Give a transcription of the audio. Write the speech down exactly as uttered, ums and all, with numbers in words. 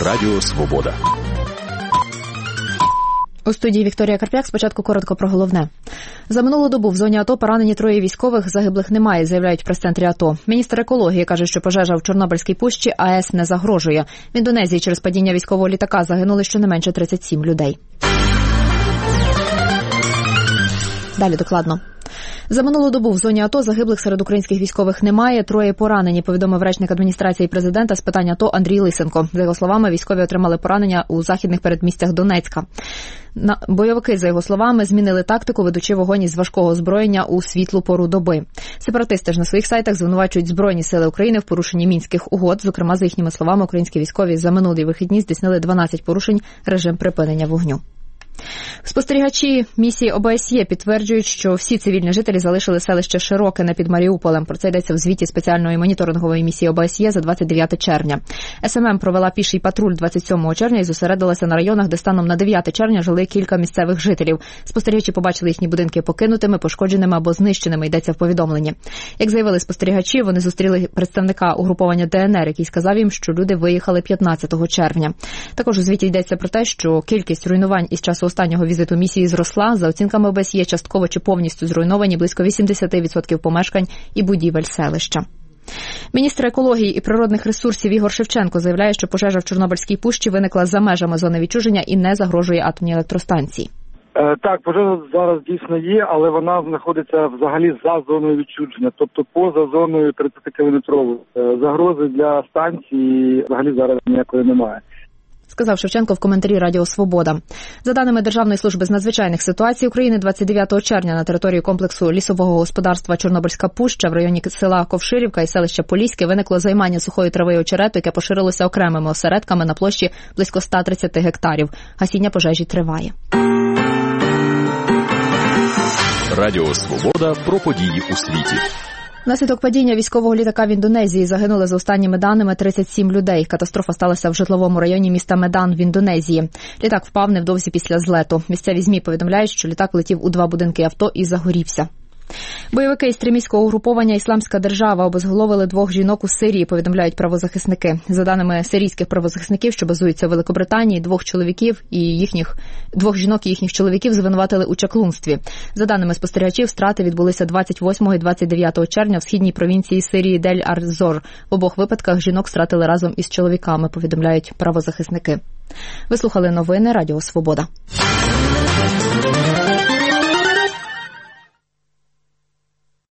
Радіо Свобода. У студії Вікторія Карп'як. Спочатку коротко про головне. За минулу добу в зоні АТО поранені троє військових, загиблих немає, заявляють в прес-центрі АТО. Міністр екології каже, що пожежа в Чорнобильській пущі АЕС не загрожує. В Індонезії через падіння військового літака загинули щонайменше тридцять сім людей. Далі докладно. За минулу добу в зоні АТО загиблих серед українських військових немає, троє поранені, повідомив речник адміністрації президента з питань АТО Андрій Лисенко. За його словами, військові отримали поранення у західних передмістях Донецька. Бойовики, за його словами, змінили тактику, ведучи вогонь із важкого озброєння у світлу пору доби. Сепаратисти ж на своїх сайтах звинувачують Збройні сили України в порушенні Мінських угод. Зокрема, за їхніми словами, українські військові за минулі вихідні здійснили дванадцять порушень режим припинення вогню. Спостерігачі місії О Б С Є підтверджують, що всі цивільні жителі залишили селище Широкине під Маріуполем. Про це йдеться в звіті спеціальної моніторингової місії О Б С Є за двадцять дев'яте червня. С М М провела піший патруль двадцять сьомого червня і зосередилася на районах, де станом на дев'яте червня жили кілька місцевих жителів. Спостерігачі побачили їхні будинки покинутими, пошкодженими або знищеними, йдеться в повідомленні. Як заявили спостерігачі, вони зустріли представника угруповання Д Н Р, який сказав їм, що люди виїхали п'ятнадцятого червня. Також у звіті йдеться про те, що кількість руйнувань із часу останнього візиту місії зросла. За оцінками О Б С Є, частково чи повністю зруйновані близько вісімдесят відсотків помешкань і будівель селища. Міністр екології і природних ресурсів Ігор Шевченко заявляє, що пожежа в Чорнобильській пущі виникла за межами зони відчуження і не загрожує атомній електростанції. Так, пожежа зараз дійсно є, але вона знаходиться взагалі за зоною відчуження, тобто поза зоною тридцятикілометрової. Загрози для станції взагалі зараз ніякої немає. Сказав Шевченко в коментарі Радіо Свобода. За даними Державної служби з надзвичайних ситуацій України, двадцять дев'ятого червня на території комплексу лісового господарства Чорнобильська пуща в районі села Ковширівка і селища Поліське виникло займання сухої трави і очерету, яке поширилося окремими осередками на площі близько ста тридцяти гектарів. Гасіння пожежі триває. Радіо Свобода про події у світі. Внаслідок падіння військового літака в Індонезії загинули за останніми даними тридцять сім людей. Катастрофа сталася в житловому районі міста Медан в Індонезії. Літак впав невдовзі після злету. Місцеві ЗМІ повідомляють, що літак влетів у два будинки авто і загорівся. Бойовики ісламістського угруповання «Ісламська держава» обезголовили двох жінок у Сирії, повідомляють правозахисники. За даними сирійських правозахисників, що базуються в Великобританії, двох чоловіків і їхніх двох жінок і їхніх чоловіків звинуватили у чаклунстві. За даними спостерігачів, страти відбулися двадцять восьмого і двадцять дев'ятого червня в східній провінції Сирії Дель-Ар-Зор. В обох випадках жінок стратили разом із чоловіками, повідомляють правозахисники. Ви слухали новини Радіо Свобода.